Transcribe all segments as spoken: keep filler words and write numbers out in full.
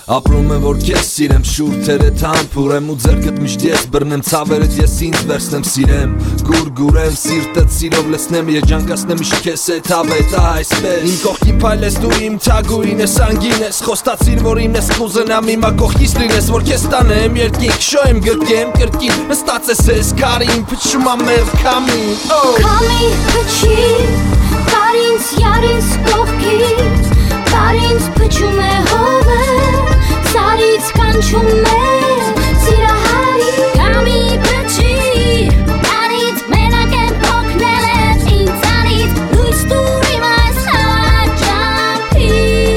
Ապրում եմ որ քեզ սիրեմ, շուրթերդ համբուրեմ ու ձեռքդ միշտ ես բռնեմ, ցավերդ ես ինձ վերցնեմ սիրեմ, գուրգուրեմ, սիրտդ սիրով լցնեմ, երջանկացնեմ միշտ քեզ հետ հավետ այսպես։ Իմ կողքին փայլես դու իմ թագուհին ես, անգին ես, խոստացիր որ իմն ես, կուզենամ հիմա կողքից լինես, որ քեզ տանեմ երկինք, շոյեմ գրկեմ կրկին, նստած ես քարին, փչում ամեղ քամին, քամի փչի, կար ինձ յար ինձ կողքից, կար ինձ փչում է հովը, սարից կանչում է սիրահարի, քամի փչի, անից մենակ եմ փոքնել եմ ինձանից, լույս տուր իմ այս հաճամփի։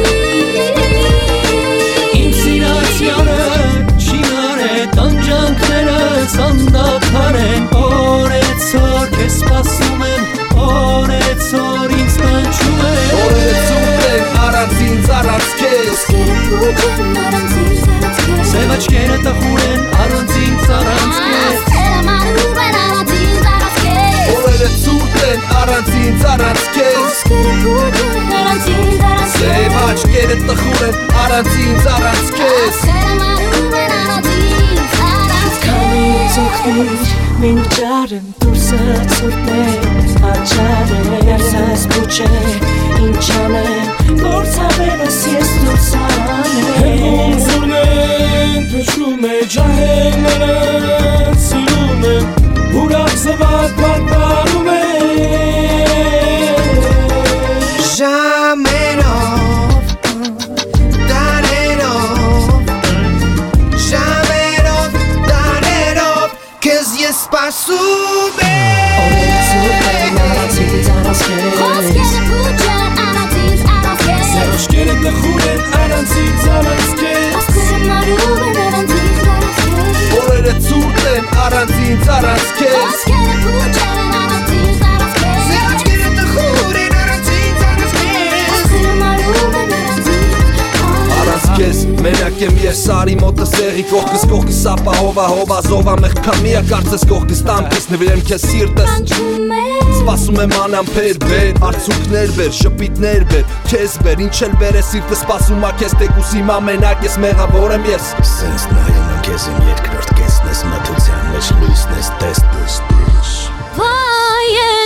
Իմ սիրած յարը, չինար է տանջանքները ծանդափար են, օրեցօր քեզ սպասում եմ, օրեցօր ինձ կանչում է, օրեցուր են առանց ինձ առանց քեզ, Սև աչքերը տխուր են առանց ինձ առանց քեզ, Աստղերը մանուկ են առանց ինձ առանց քեզ, օրերը ցուրտ են առանց ինձ առանց քեզ, Ոսկերը փոքր են առանց ինձ առանց քեզ, Սև աչքերը տխուր են առանց ինձ առանց քեզ, Աստղերը մանուկ են առանց ինձ առանց քամից օգնիր, մենք ջարեմ դուրսը ցուրտ է, աչարը երզես փուչ է, ինչ անեմ, որ ցավերս ես դուրս անեմ, Հեղում զուրն են, փշում է ջահելները, սիրում եմ, ուրախ զվարդ պարպարում է, Ժամերով, դարերով, ժամերով, դարերով, քեզ ես սպասում եմ, օրեցօր են առանց ինձ առանց քեզ, Ոսկերը փոքր են առանց ինձ առանց քեզ, Սև աչքերը տխուր են առանց ինձ առանց քեզ, Աստղերը մանուկ են առանց ինձ առանց քեզ, օրերը ցուրտ են առանց ինձ առանց քեզ, Ոսկերը փոքր են առանց ինձ առանց քեզ, Սև աչքերը տխուր են առանց ինձ առանց քեզ, Աստղերը մանուկ են առանց ինձ առանց քեզ, մենակ եմ ես արի մոտս եղի, կողքս կողքս ապահովա հովա զովա մեղ քամիա կարծես կողքս տամքս նվիրեմ քեզ սիրտս, կանչում է սպասում եմ անամբեր բեր, արցունքներ բեր, շպիտներ բեր, քեզ բեր, ինչ էլ բեր է սիրտը սպասում ա քեզ տեկուս իմ ամենակ ես մեղավոր եմ ես, Սենց նայում եմ քեզ իմ երկրորդ կեսն ես մթության մեջ լույսն ես տես տես տես Վայ